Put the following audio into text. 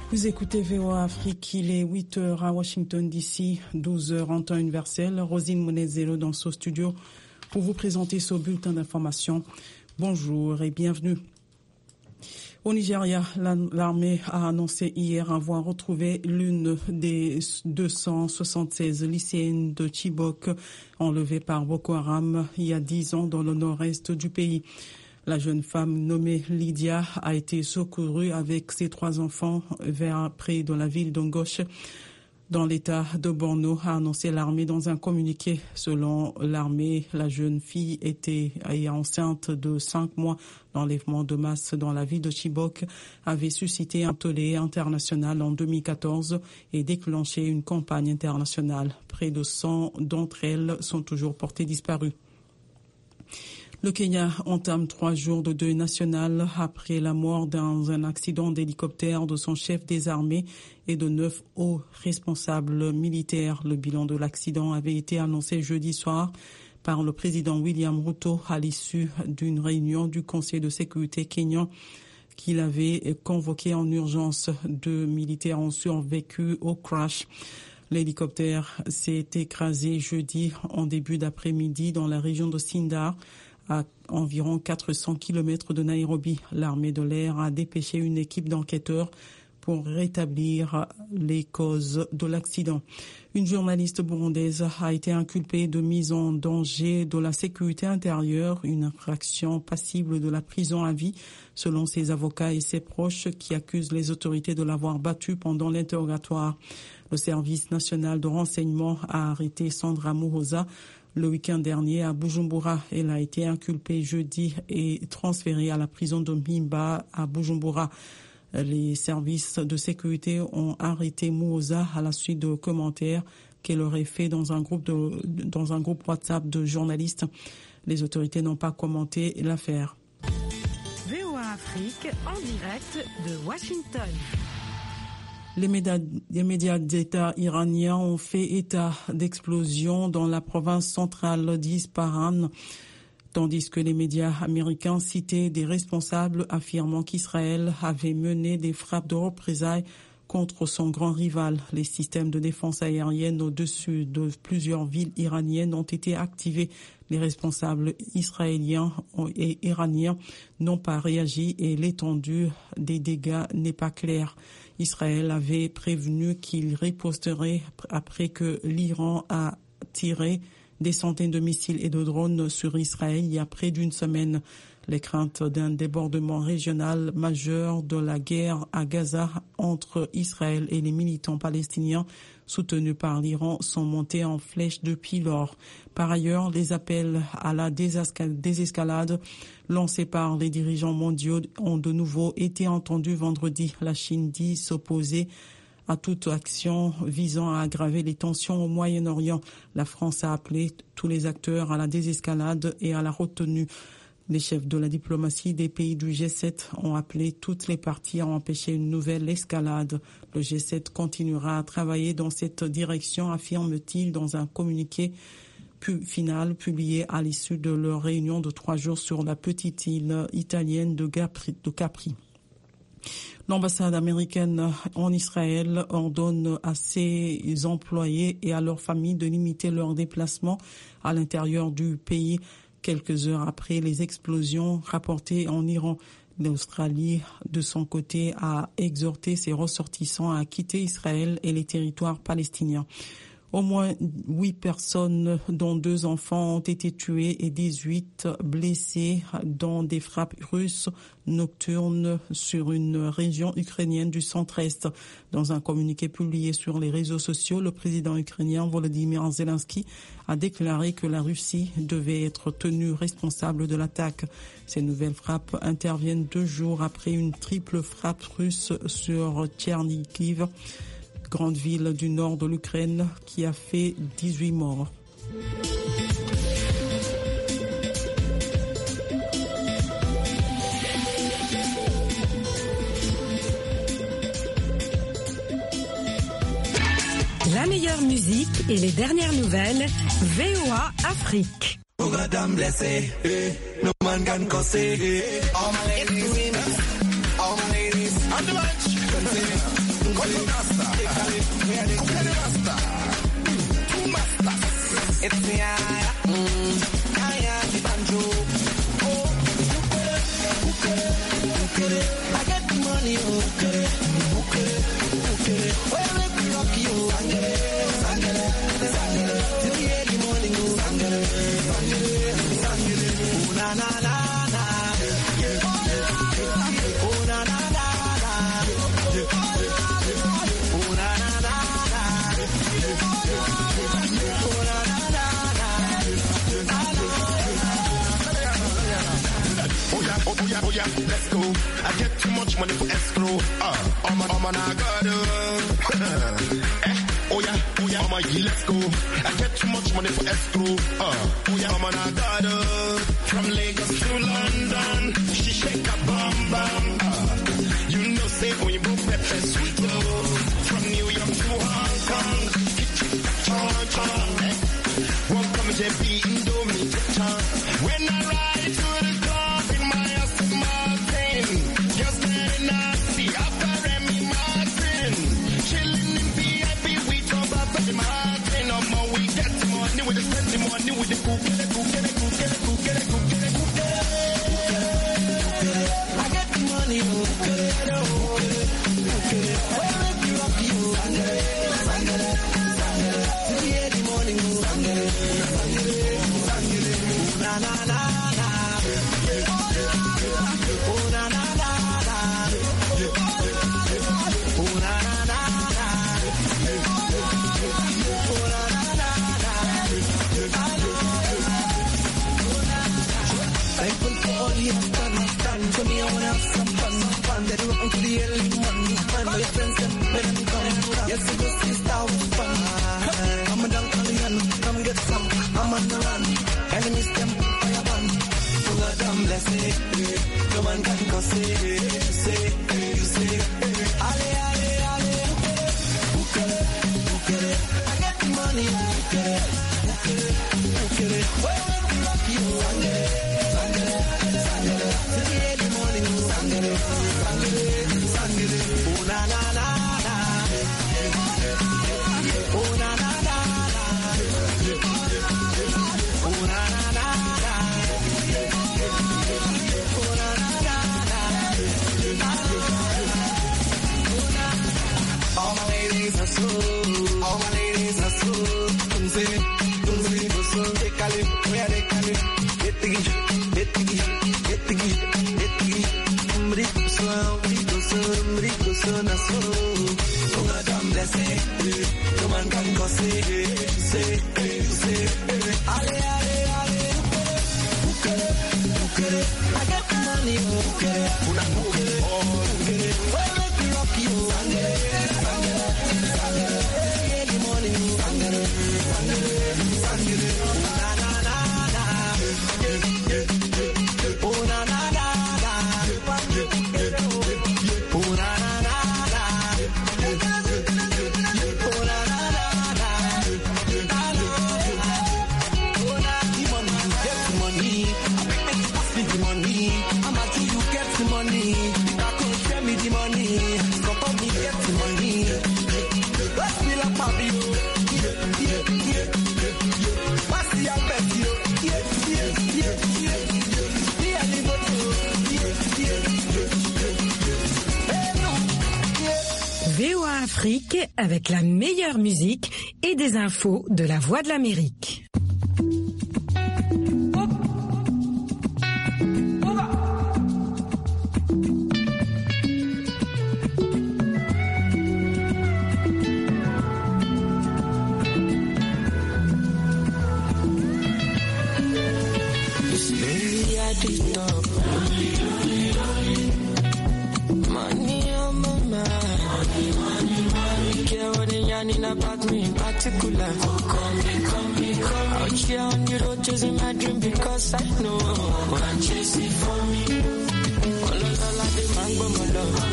Vous écoutez VOA Afrique, il est 8h à Washington DC, 12h en temps universel. Rosine Monezero dans ce studio pour vous présenter ce bulletin d'information. Bonjour et bienvenue. Au Nigeria, l'armée a annoncé hier avoir retrouvé l'une des 276 lycéennes de Chibok enlevées par Boko Haram il y a 10 ans dans le nord-est du pays. La jeune femme nommée Lydia a été secourue avec ses 3 enfants vers près de la ville d'Ongoche, dans l'état de Borno, a annoncé l'armée dans un communiqué. Selon l'armée, la jeune fille était enceinte de 5 mois. L'enlèvement de masse dans la ville de Chibok avait suscité un tollé international en 2014 et déclenché une campagne internationale. Près de 100 d'entre elles sont toujours portées disparues. Le Kenya entame 3 jours de deuil national après la mort dans un accident d'hélicoptère de son chef des armées et de 9 hauts responsables militaires. Le bilan de l'accident avait été annoncé jeudi soir par le président William Ruto à l'issue d'une réunion du Conseil de sécurité kényan qu'il avait convoqué en urgence. 2 militaires ont survécu au crash. L'hélicoptère s'est écrasé jeudi en début d'après-midi dans la région de Sindar, à environ 400 km de Nairobi. L'armée de l'air a dépêché une équipe d'enquêteurs pour rétablir les causes de l'accident. Une journaliste burundaise a été inculpée de mise en danger de la sécurité intérieure, une infraction passible de la prison à vie, selon ses avocats et ses proches qui accusent les autorités de l'avoir battue pendant l'interrogatoire. Le service national de renseignement a arrêté Sandra Muhoza le week-end dernier à Bujumbura. Elle a été inculpée jeudi et transférée à la prison de Mpimba à Bujumbura. Les services de sécurité ont arrêté Muhoza à la suite de commentaires qu'elle aurait fait dans un groupe WhatsApp de journalistes. Les autorités n'ont pas commenté l'affaire. VOA Afrique en direct de Washington. Les médias d'État iraniens ont fait état d'explosions dans la province centrale d'Ispahan, tandis que les médias américains citaient des responsables affirmant qu'Israël avait mené des frappes de représailles contre son grand rival. Les systèmes de défense aérienne au-dessus de plusieurs villes iraniennes ont été activés. Les responsables israéliens et iraniens n'ont pas réagi et l'étendue des dégâts n'est pas claire. Israël avait prévenu qu'il riposterait après que l'Iran a tiré des centaines de missiles et de drones sur Israël il y a près d'une semaine. Les craintes d'un débordement régional majeur de la guerre à Gaza entre Israël et les militants palestiniens soutenus par l'Iran sont montées en flèche depuis lors. Par ailleurs, les appels à la désescalade lancés par les dirigeants mondiaux ont de nouveau été entendus vendredi. La Chine dit s'opposer à toute action visant à aggraver les tensions au Moyen-Orient. La France a appelé tous les acteurs à la désescalade et à la retenue. Les chefs de la diplomatie des pays du G7 ont appelé toutes les parties à empêcher une nouvelle escalade. Le G7 continuera à travailler dans cette direction, affirme-t-il dans un communiqué final publié à l'issue de leur réunion de 3 jours sur la petite île italienne de Capri. L'ambassade américaine en Israël ordonne à ses employés et à leurs familles de limiter leurs déplacements à l'intérieur du pays quelques heures après les explosions rapportées en Iran. L'Australie, de son côté, a exhorté ses ressortissants à quitter Israël et les territoires palestiniens. Au moins 8 personnes, dont 2 enfants, ont été tuées et 18 blessés dans des frappes russes nocturnes sur une région ukrainienne du centre-est. Dans un communiqué publié sur les réseaux sociaux, le président ukrainien Volodymyr Zelensky a déclaré que la Russie devait être tenue responsable de l'attaque. Ces nouvelles frappes interviennent 2 jours après une triple frappe russe sur Tchernihiv, grande ville du nord de l'Ukraine, qui a fait 18 morts. La meilleure musique et les dernières nouvelles, VOA Afrique. It's the the banjo. I get the money, well, let me rock you, till the early morning, oh, na, na, na, na. Oh, na, na, na, na. Oh, na, na, na, na. Oh, na, na, na, na. Oh, yeah, let's go. I get too much money for escrow. I'm a nagado. Oh yeah, let's go. I get too much money for escrow. Oh yeah, I'm a nagado. From Lagos to London, she shake a bum bum. You know, say when you go pepper sweet. From New York to Hong Kong, won't come and be Indomie. When I ride to the club in my Aston Martin, just getting nasty after Remy Martin, chilling in VIP, we talk about Remy Martin. No more, we get money with the spend money with the cook. I get the money, well, let me rock you, till the early morning, na na na na. Oh na na na na. Oh na na na na. Oh na na na na. Thankful for all you have done. For me, I wanna have some fun. They do it to the early morning. My friends them when I'm coming. Yes, it was this style was fun. I'm a dunk Korean, come get some. I'm on the run. Enemies them fire ban. Full of them blessed. No man can cause it. You say, ale, ale, ale. Ukere. I get the money. Ukere. Well, let me rock you. Sangere. Till the early morning. Sangere. Oh, na, na, na, na. Oh, na, na, na, na. Oh, na, na, na, na. Oh, na, na, na, na. All my ladies are so. Tumse, so they call it, where they call it. Betigi. Umrico so na so. All of them blessed. No man can cause it. Say. Ale. Ukere. I get the money. Ukere. Well, let me rock you. Early morning. Sangere. Na na na na. Oh na na na na. Oh na na na na. Oh na na na na. Oh na the money, you get the money. I make you pass me the money. I'm at you get the money. I could share me the money. Stop on me get the money. Let's feel up my bill. Yeah. What's the best you? Yeah. VOA Afrique avec la meilleure musique et des infos de la Voix de l'Amérique. About me in particular. Come. Out here on the road chasing my dream because I know one chase it for me. All of the man,